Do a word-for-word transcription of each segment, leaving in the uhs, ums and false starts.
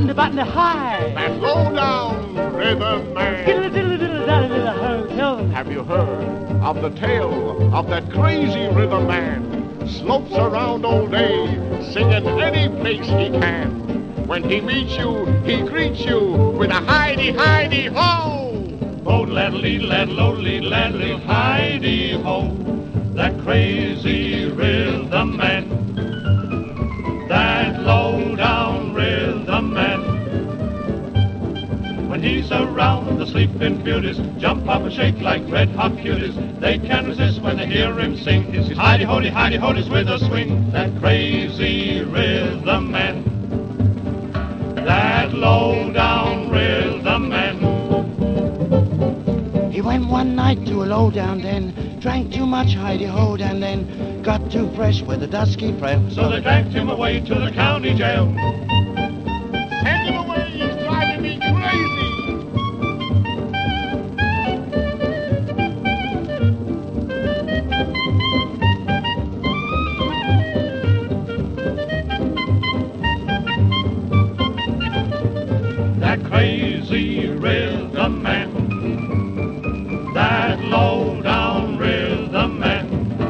button button high. That low down rhythm man. Diddle diddle diddle diddle diddle ho, tell them. Have you heard of the tale of that crazy rhythm man? Slopes around all day, singing any place he can. When he meets you, he greets you with a hidey hidey ho. Oh, laddly, laddly, laddly, hidey ho, that crazy rhythm man, that low down rhythm man. When he's around, the sleeping beauties jump up and shake like red hot cuties. They can't resist when they hear him sing his hidey hody hidey hodies with a swing. That crazy rhythm man, that low down rhythm man. He went one night to a low-down den, drank too much hidey-ho, and then got too fresh with a dusky friend. So they dragged him away to the county jail. Send him away, he's driving me crazy. That crazy rhythm man, that low-down rhythm man.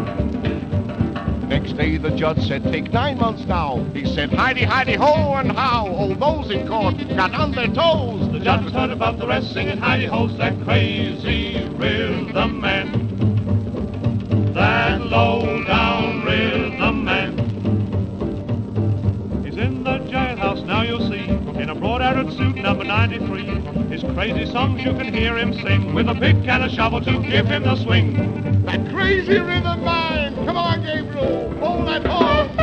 Next day the judge said, take nine months now. He said, hidey hidey ho and how. All those in court got on their toes. The judge was heard above the rest singing hidey ho's, that crazy rhythm man, that low-down rhythm man. He's in the jailhouse now, you'll see, in a broad Arab suit, number ninety-three. His crazy songs you can hear him sing, with a pick and a shovel to give him the swing. That crazy rhythm man. Come on, Gabriel, roll that horn.